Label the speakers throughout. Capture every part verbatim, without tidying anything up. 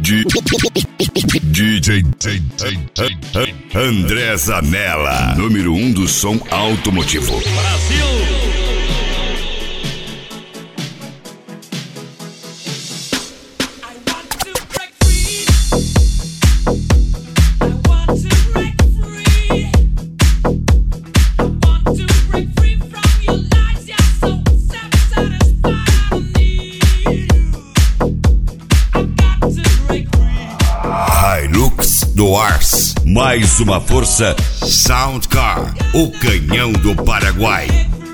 Speaker 1: D J André Zanella, número um do som automotivo.
Speaker 2: Brasil!
Speaker 1: Do Ars, mais uma força Sound Car, o canhão do Paraguai.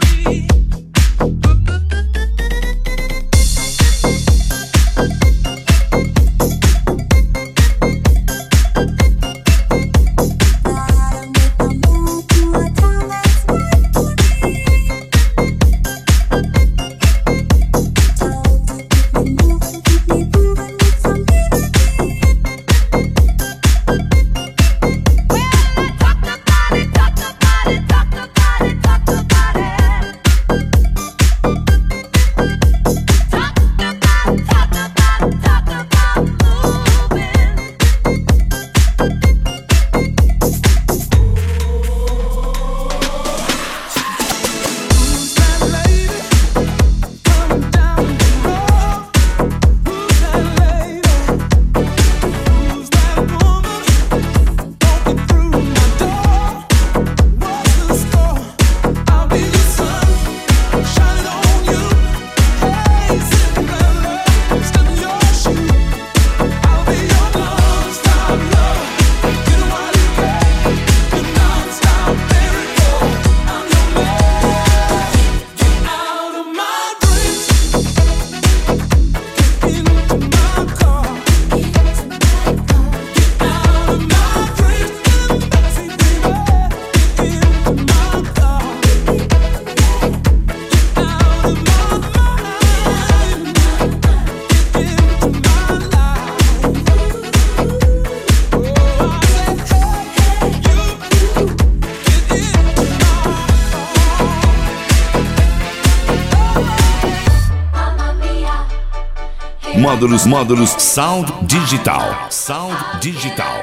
Speaker 1: Módulos, módulos Sound Digital. Sound Digital.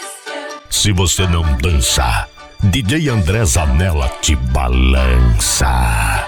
Speaker 3: Se você não dança, D J André Zanella te balança.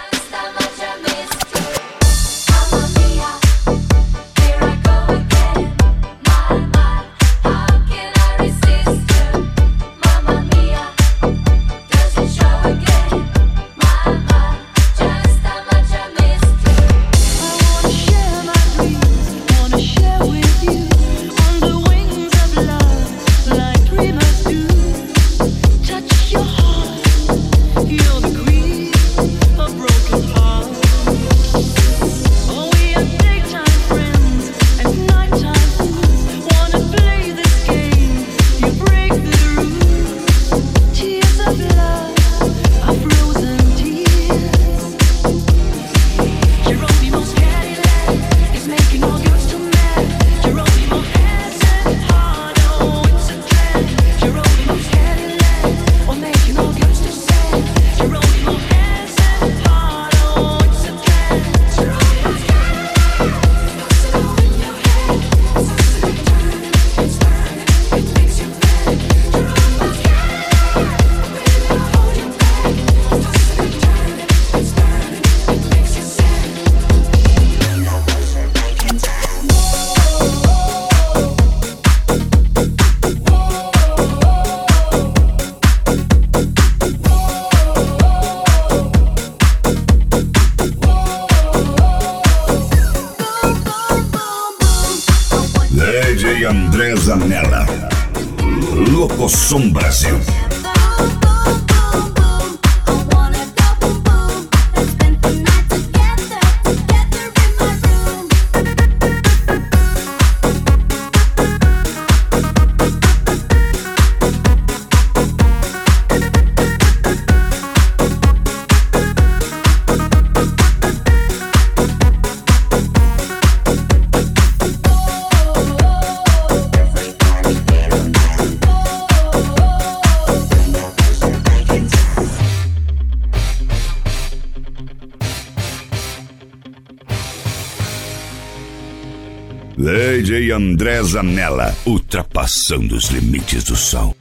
Speaker 1: D J André Zanella, Locosom Brasil. D J André Zanella, ultrapassando os limites do som.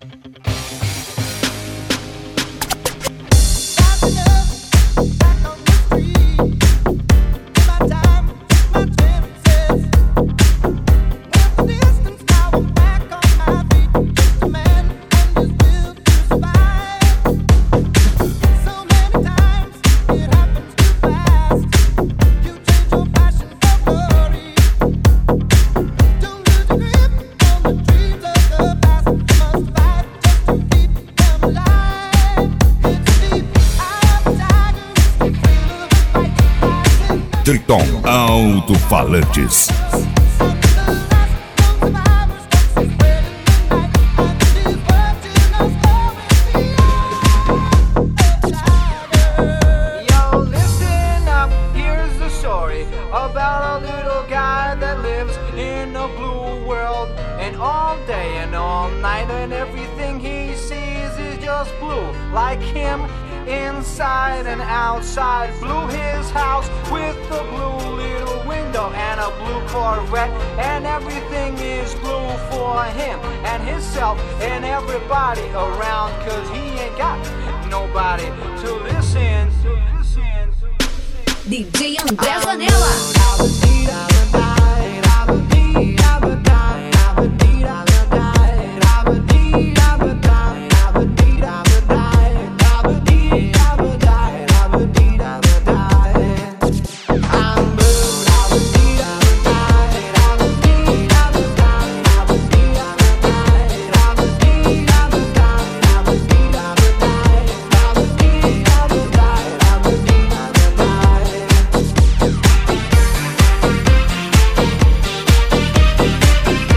Speaker 1: Triton Alto-Falantes.
Speaker 2: Yo, listen up, here's the story about a little guy that lives in a blue world. And all day and all night and everything he sees is just blue. Like him, inside and outside. Blue his house with a blue little window and a blue Corvette, and everything is blue for him and himself and everybody around, cause he ain't got nobody to listen.
Speaker 4: D J André Zanella.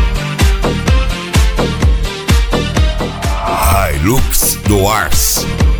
Speaker 1: Hilux do Ars.